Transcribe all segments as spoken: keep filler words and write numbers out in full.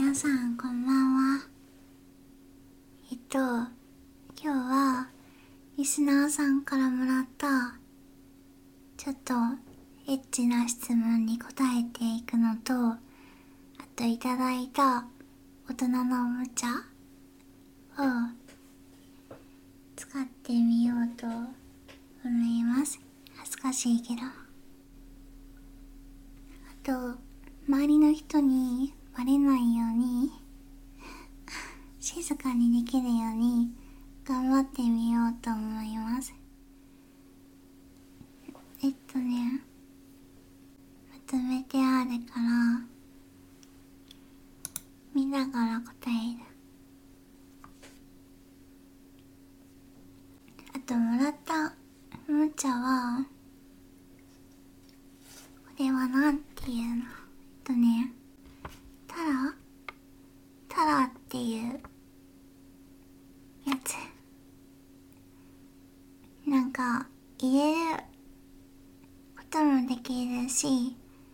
皆さんこんばんは。えっと今日はリスナーさんからもらったちょっとエッチな質問に答えていくのと、あといただいた大人のおもちゃを使ってみようと思います。恥ずかしいけど。あと周りの人にバレないように静かにできるように頑張ってみようと思います。えっとねまとめてあるから見ながら答える。あともらったおもちゃはこれはなんていうの、えっとねタラタラっていうやつ、なんか入れることもできるし、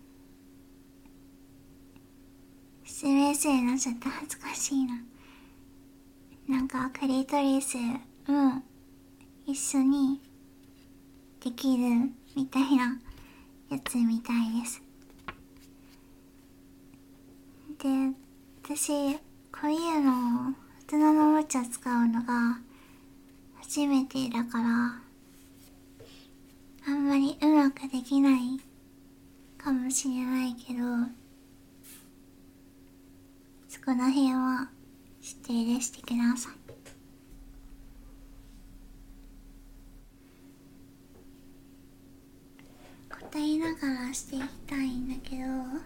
説明するのちょっと恥ずかしいな。なんかクリトリスも一緒にできるみたいなやつみたいです。で、私こういうのを大人のおもちゃ使うのが初めてだからあんまりうまくできないかもしれないけど、そこら辺は指定してください。答えながらしていきたいんだけど、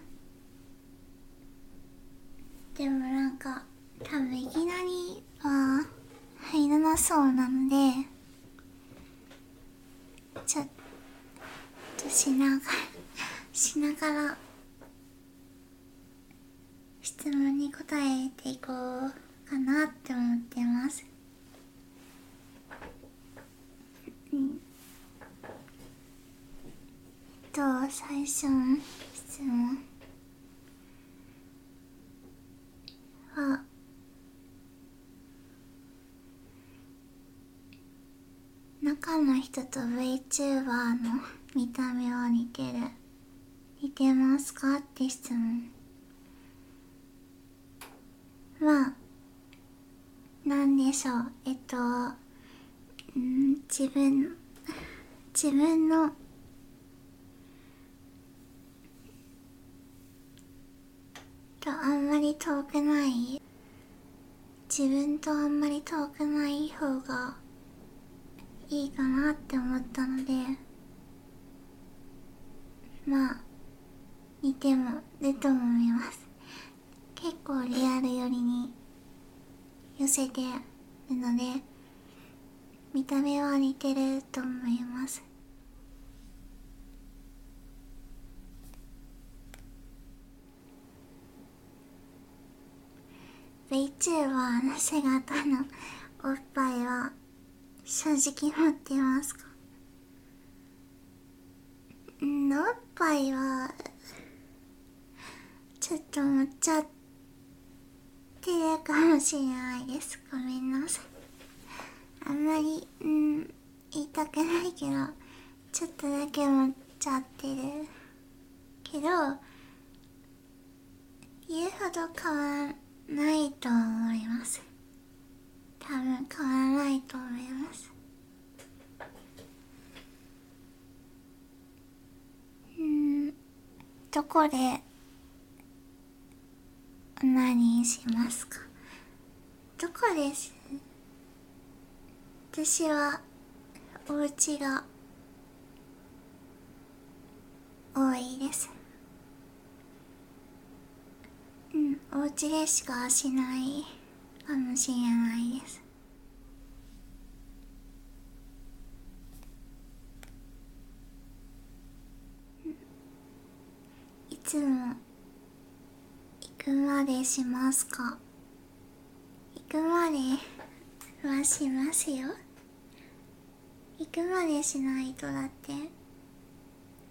でもなんか多分いきなりは入らなそうなので、ちょっとしながらしながら質問に答えていこうかなって思ってます。うん。と最初の質問は中の人と VTuber の見た目は似てる似てますかって質問。まあなんでしょう、えっとん自分自分のとあんまり遠くない自分とあんまり遠くない方がいいかなって思ったので、まあ似てもると思います。結構リアル寄りに寄せてるので見た目は似てると思います。VTuber の姿のおっぱいは正直持ってますか？んおっぱいはちょっと持っちゃってるかもしれないです。ごめんなさい。あんまりうん言いたくないけどちょっとだけ持っちゃってるけど言うほど変わらないと思います。多分変わらないと思います。うんどこで何しますか？どこです？私はお家が多いです。うんお家でしかしないかもしれないです。いつも行くまでしますか？行くまではしますよ。行くまでしないとだって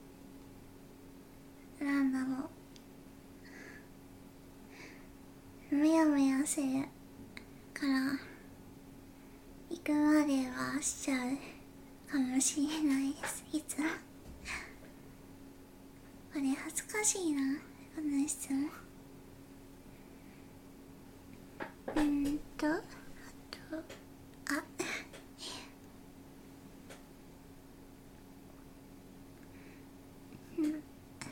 なんだろう、 むやむやするから行くまではしちゃうかもしれないです。いつもこれ恥ずかしいな、この質問。うーんとあとあうん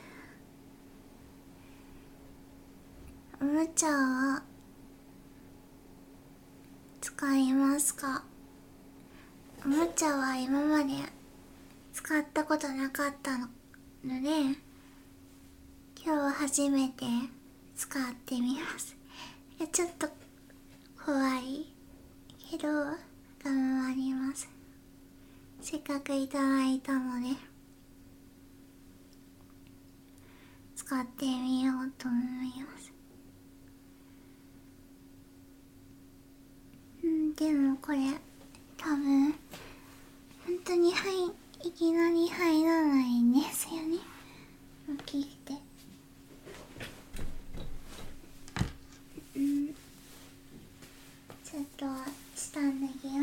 おもちゃは使いますか？おもちゃは今まで使ったことなかったので、今日初めて使ってみます。いやちょっと怖いけど頑張ります。せっかくいただいたので使ってみようと思います。うんでもこれ多分本当にはいいきなり入らないんですよね。大きくてうんちょっと下脱ぎます。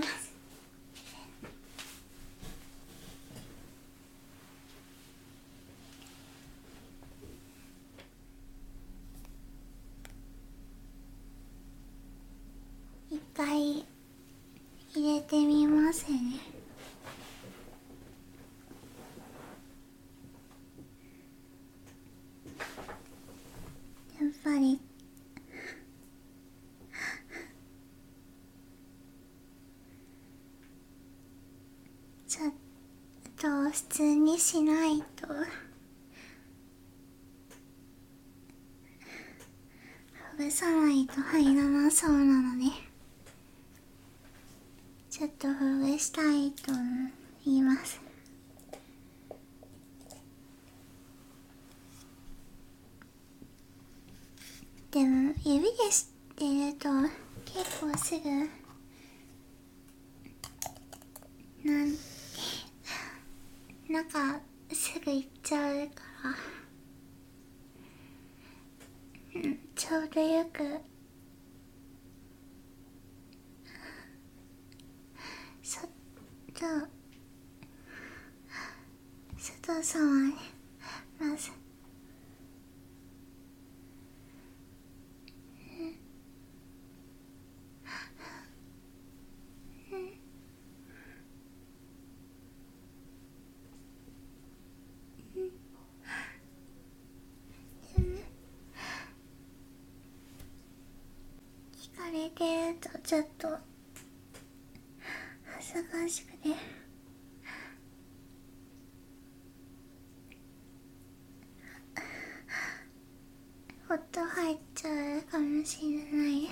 一回入れてみますね。やっぱりちょっと普通にしないとほぐさないと入らなそうなので、ちょっとほぐしたいと思います。でも指でしてると結構すぐなんなんかすぐいっちゃうから、うん、ちょうどよくそっと外様にまず聞かれてるとちょっと恥ずかしくて音入っちゃうかもしれないです。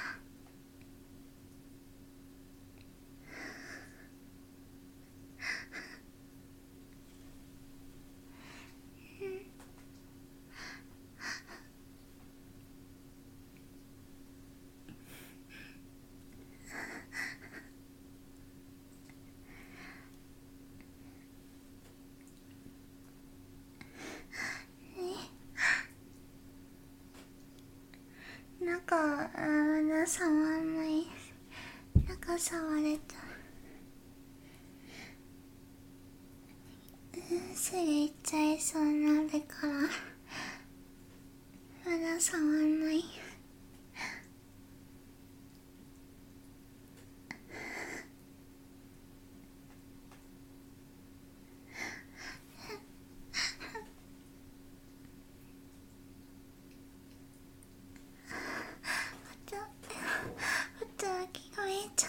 中はまだ触らないです。中触れたすぐいっちゃいそうになるからまだ触らない。音音が聞こえちゃう。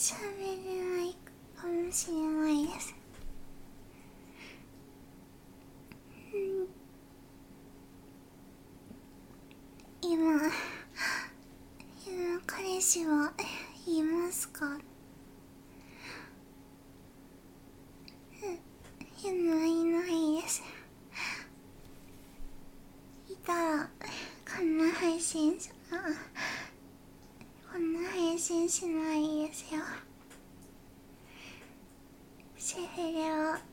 喋れないかもしれないです。うん今今彼氏はいますか？今いないです。いたらこんな配信しこんな配信しないですよ。セフレ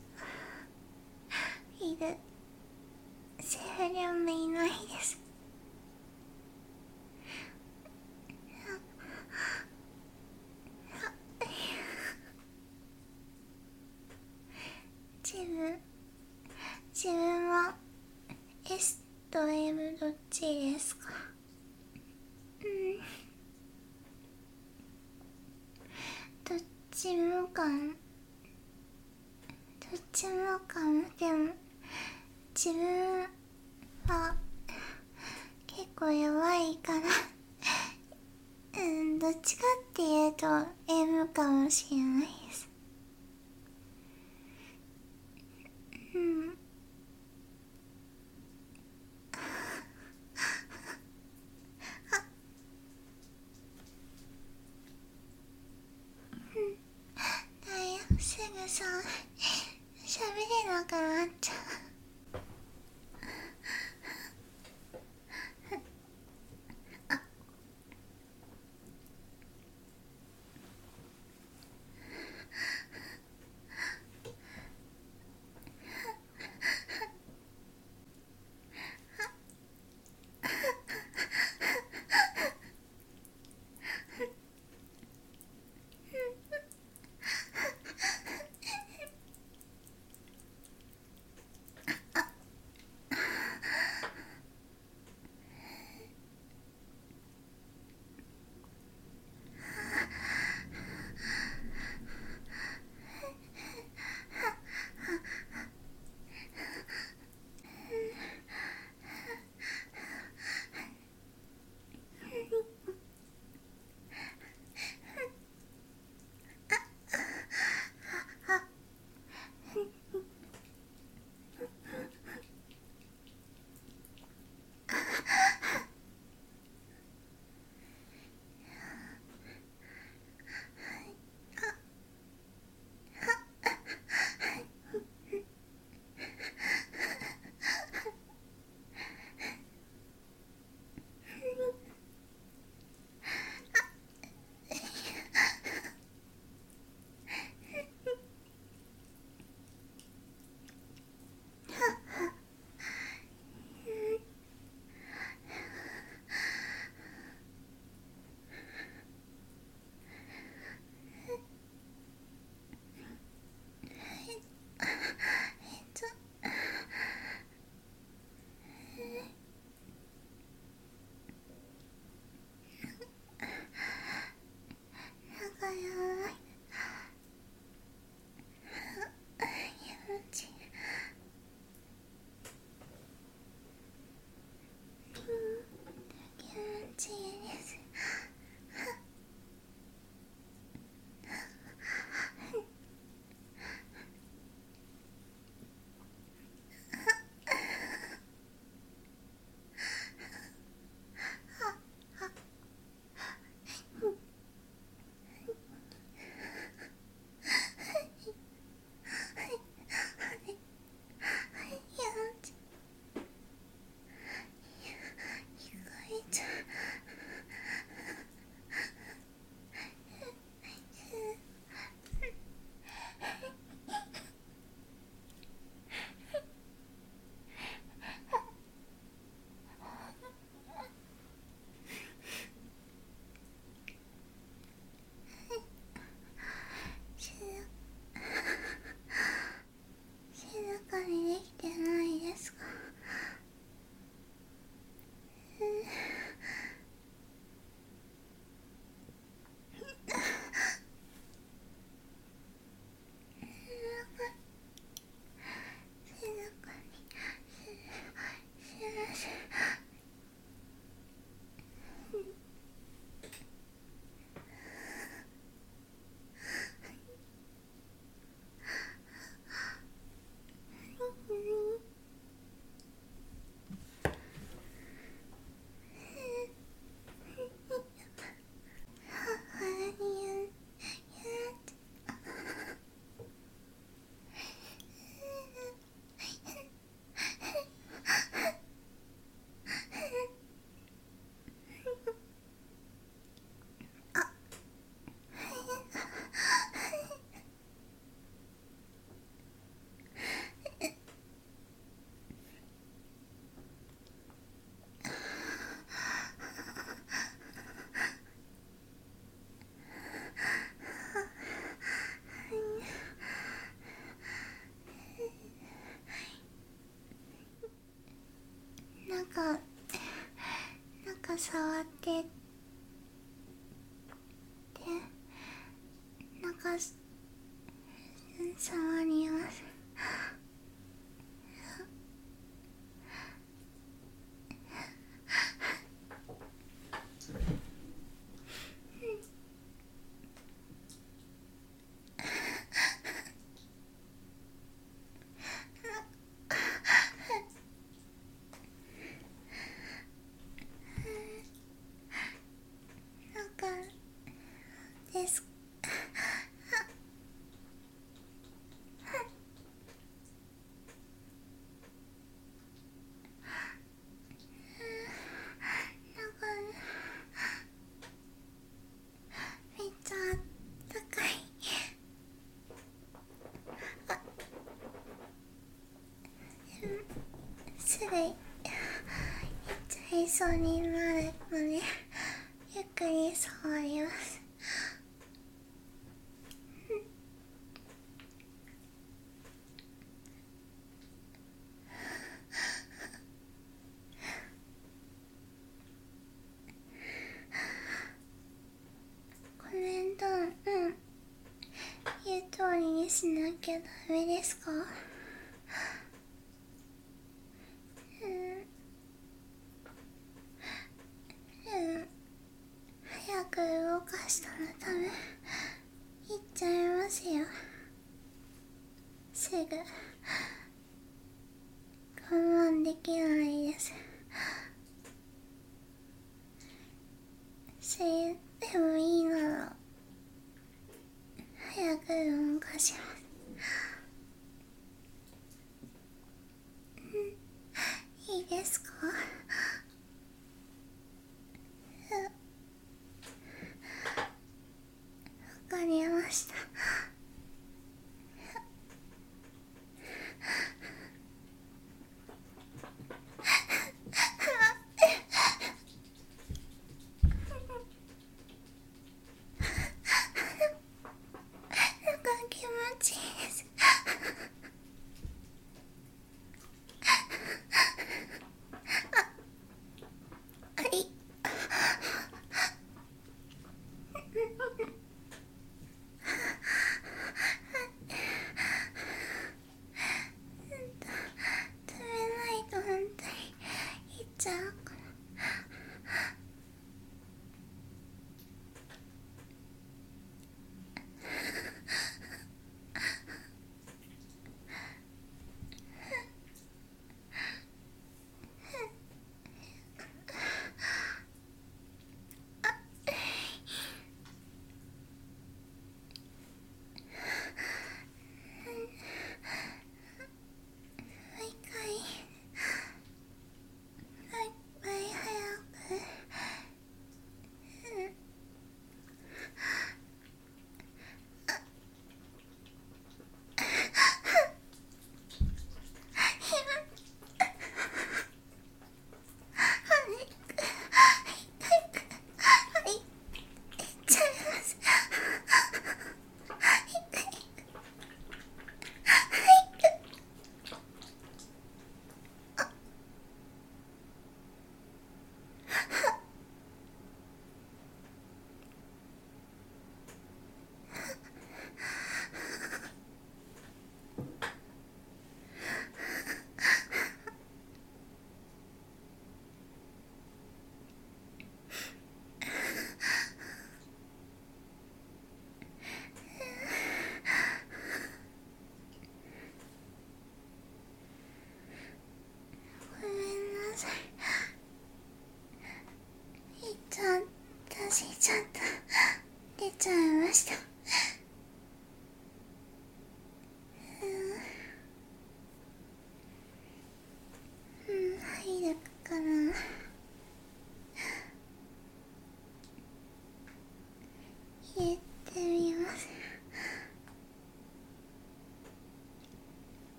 はいる。セフレもいないです。自分自分は S と M どっちですか？うんどっちもかも。どっちもかも。でも自分は結構弱いからうんどっちかっていうと M かもしれないです。うんだよすぐさ喋れなくなっちゃう。 ってでなんか触ります。なんかですなんかめっちゃあったかい。あ、すぐ行っちゃいそうになるのでゆっくり触ります。コメント、うん、言う通りにしなきゃダメですか？うん、うん、早く動かしたら多分いっちゃいますよ。すぐ我慢できないです。それでもいいなら早く動かします。いいですか？わかりました。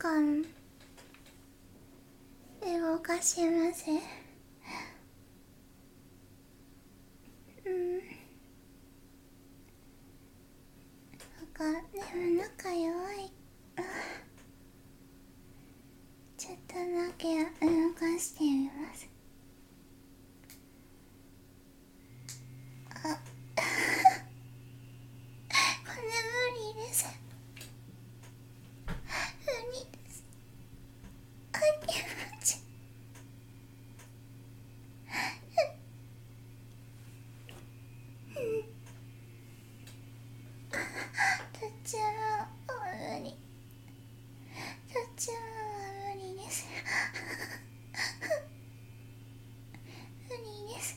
間動かします。うん。なんかでも仲弱い。ちょっとだけ動かしてみます。あこれ無理です。無理です。あ気持ち途中は無理。途中は無理です。無理です。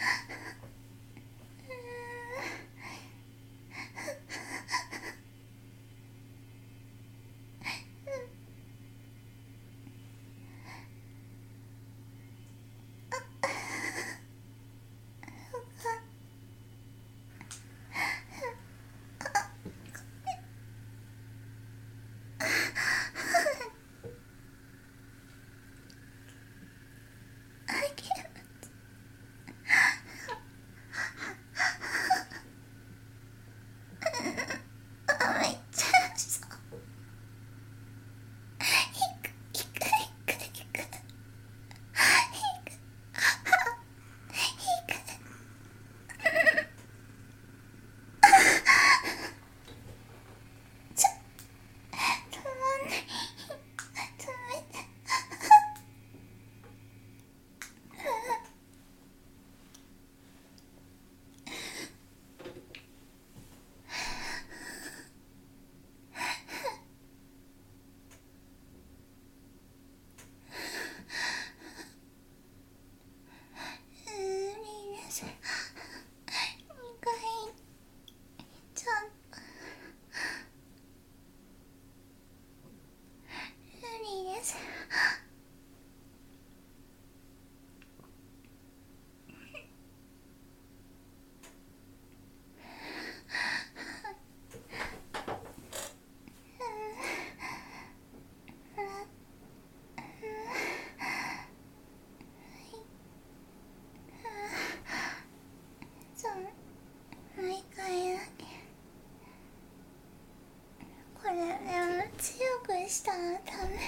したらダメ。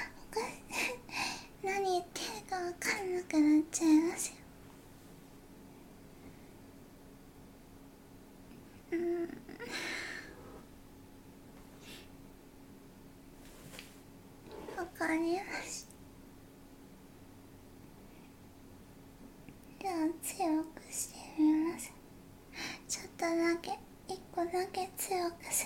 何言ってるか分かんなくなっちゃいますよ。うん。わかります。じゃあ強くしてみます。ちょっとだけ、一個だけ強くする。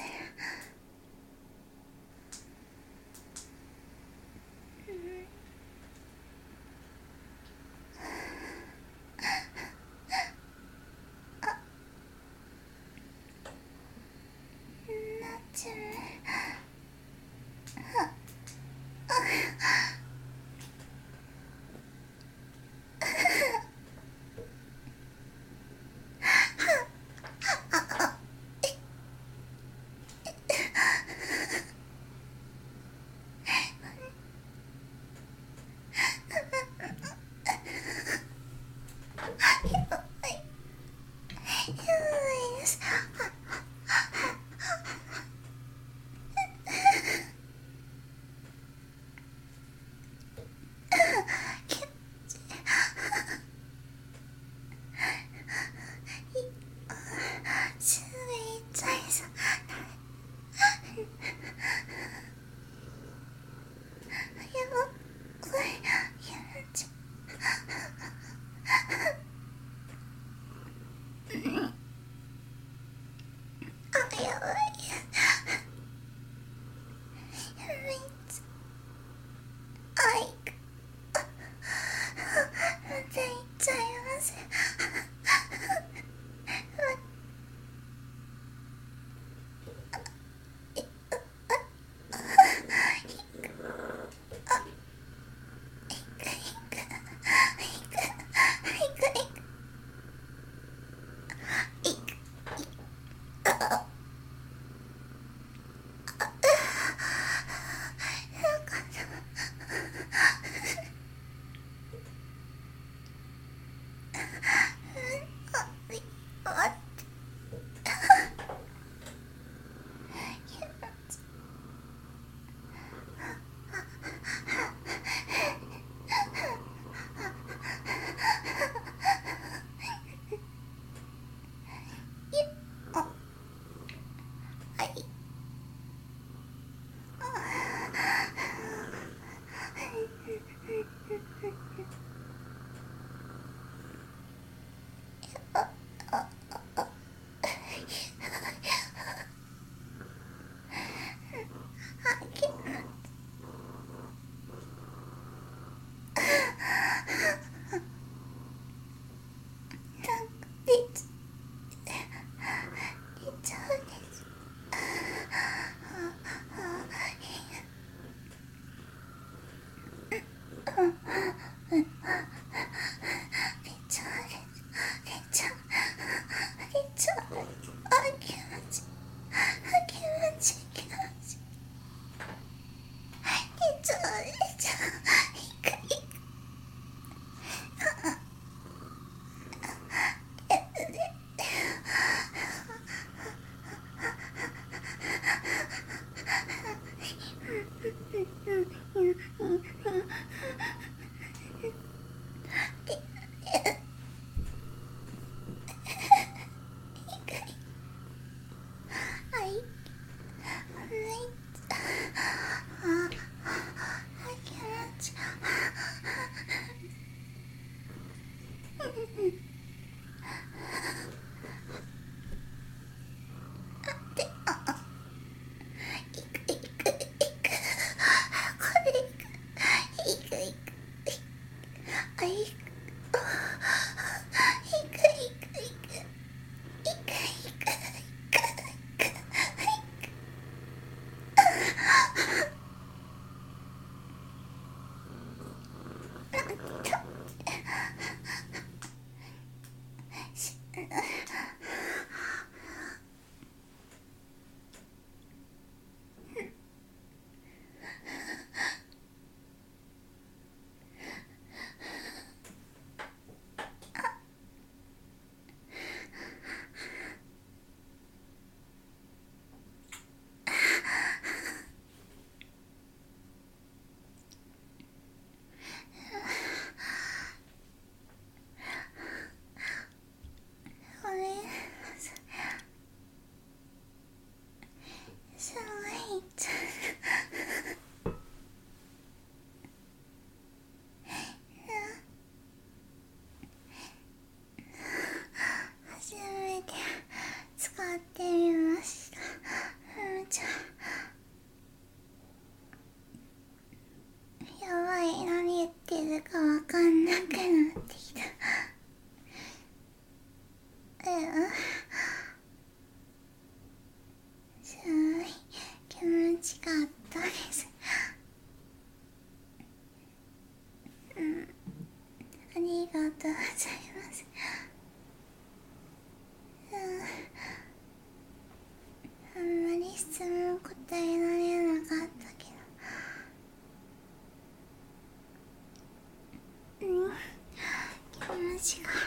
しかった。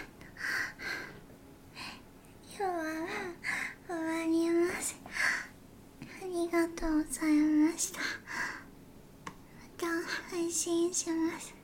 今日はもう終わります。ありがとうございました。また配信します。